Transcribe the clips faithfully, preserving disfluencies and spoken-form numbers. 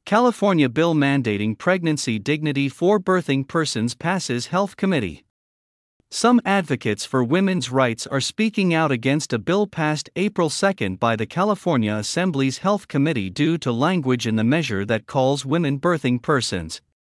California bill mandating pregnancy dignity for birthing persons passes Health Committee. Some advocates for women's rights are speaking out against a bill passed April second by the California Assembly's Health Committee due to language in the measure that calls women birthing persons.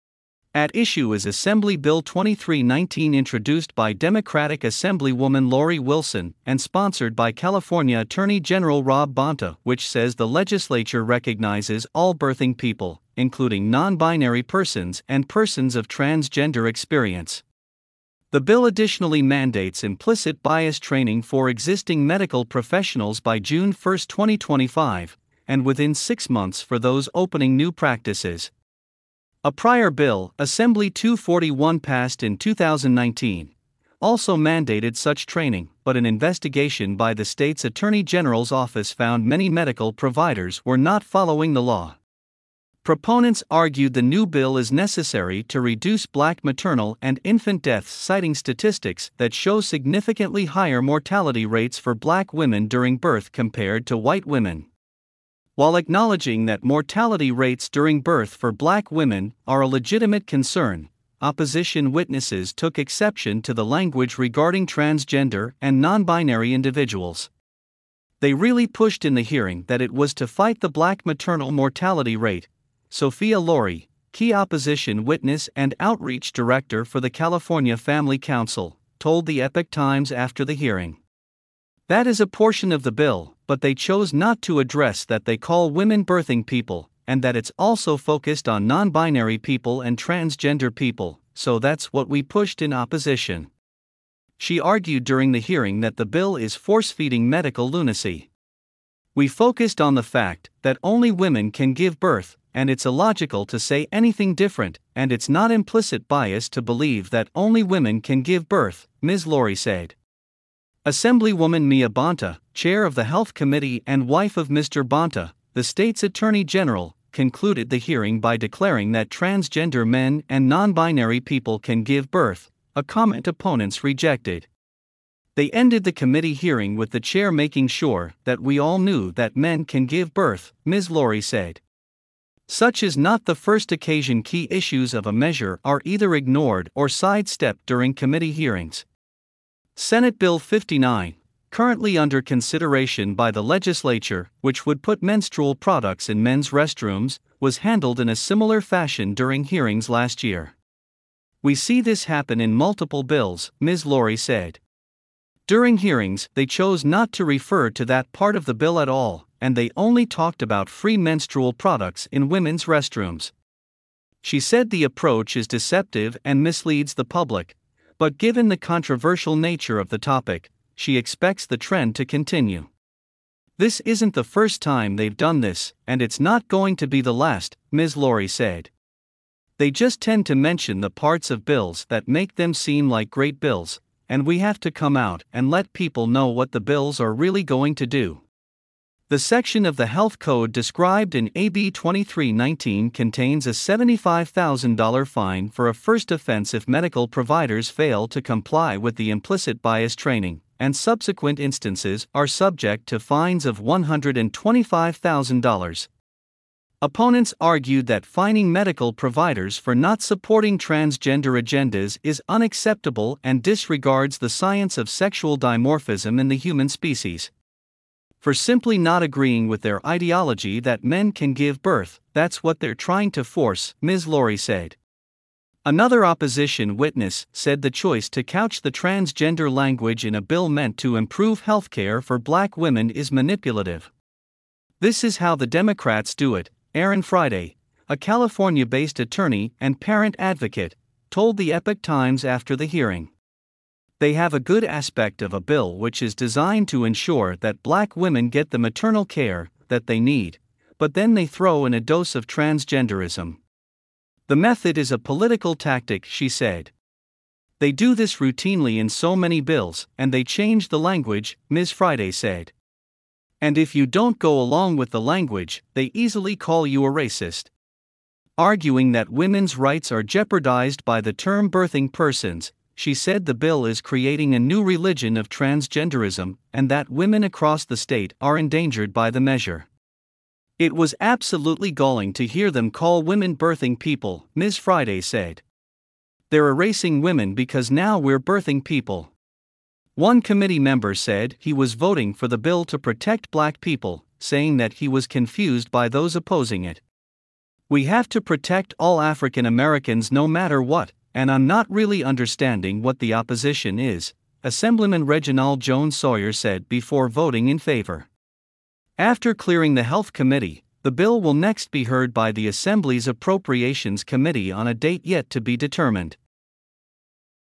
At issue is Assembly Bill twenty-three nineteen, introduced by Democratic Assemblywoman Lori Wilson and sponsored by California Attorney General Rob Bonta, which says the legislature recognizes all birthing people, including non-binary persons and persons of transgender experience. The bill additionally mandates implicit bias training for existing medical professionals by June first, twenty twenty-five, and within six months for those opening new practices. A prior bill, Assembly two forty-one, passed in two thousand nineteen, also mandated such training, but an investigation by the state's Attorney General's office found many medical providers were not following the law. Proponents argued the new bill is necessary to reduce Black maternal and infant deaths, citing statistics that show significantly higher mortality rates for Black women during birth compared to white women. While acknowledging that mortality rates during birth for Black women are a legitimate concern, opposition witnesses took exception to the language regarding transgender and non-binary individuals. They really pushed in the hearing that it was to fight the Black maternal mortality rate. Sophia Laurie, key opposition witness and outreach director for the California Family Council, told the Epoch Times after the hearing. That is a portion of the bill, but they chose not to address that they call women birthing people, and that it's also focused on non-binary people and transgender people, so that's what we pushed in opposition. She argued during the hearing that the bill is force-feeding medical lunacy. We focused on the fact that only women can give birth, and it's illogical to say anything different, and it's not implicit bias to believe that only women can give birth, Miz Laurie said. Assemblywoman Mia Bonta, chair of the Health Committee and wife of Mister Bonta, the state's Attorney General, concluded the hearing by declaring that transgender men and non-binary people can give birth, a comment opponents rejected. They ended the committee hearing with the chair making sure that we all knew that men can give birth, Miz Laurie said. Such is not the first occasion key issues of a measure are either ignored or sidestepped during committee hearings. Senate Bill fifty-nine, currently under consideration by the legislature, which would put menstrual products in men's restrooms, was handled in a similar fashion during hearings last year. We see this happen in multiple bills, Miz Laurie said. During hearings, they chose not to refer to that part of the bill at all, and they only talked about free menstrual products in women's restrooms. She said the approach is deceptive and misleads the public, but given the controversial nature of the topic, she expects the trend to continue. This isn't the first time they've done this, and it's not going to be the last, Miz Laurie said. They just tend to mention the parts of bills that make them seem like great bills, and we have to come out and let people know what the bills are really going to do. The section of the Health Code described in A B twenty-three nineteen contains a seventy-five thousand dollars fine for a first offense if medical providers fail to comply with the implicit bias training, and subsequent instances are subject to fines of one hundred twenty-five thousand dollars. Opponents argued that fining medical providers for not supporting transgender agendas is unacceptable and disregards the science of sexual dimorphism in the human species. For simply not agreeing with their ideology that men can give birth, that's what they're trying to force, Miz Laurie said. Another opposition witness said the choice to couch the transgender language in a bill meant to improve healthcare for Black women is manipulative. This is how the Democrats do it, Aaron Friday, a California-based attorney and parent advocate, told the Epoch Times after the hearing. They have a good aspect of a bill which is designed to ensure that Black women get the maternal care that they need, but then they throw in a dose of transgenderism. The method is a political tactic, she said. They do this routinely in so many bills, and they change the language, Miz Friday said. And if you don't go along with the language, they easily call you a racist. Arguing that women's rights are jeopardized by the term birthing persons, she said the bill is creating a new religion of transgenderism and that women across the state are endangered by the measure. It was absolutely galling to hear them call women birthing people, Miz Friday said. They're erasing women because now we're birthing people. One committee member said he was voting for the bill to protect black people, saying that he was confused by those opposing it. We have to protect all African Americans no matter what, and I'm not really understanding what the opposition is, Assemblyman Reginald Jones Sawyer said before voting in favor. After clearing the Health Committee, the bill will next be heard by the Assembly's Appropriations Committee on a date yet to be determined.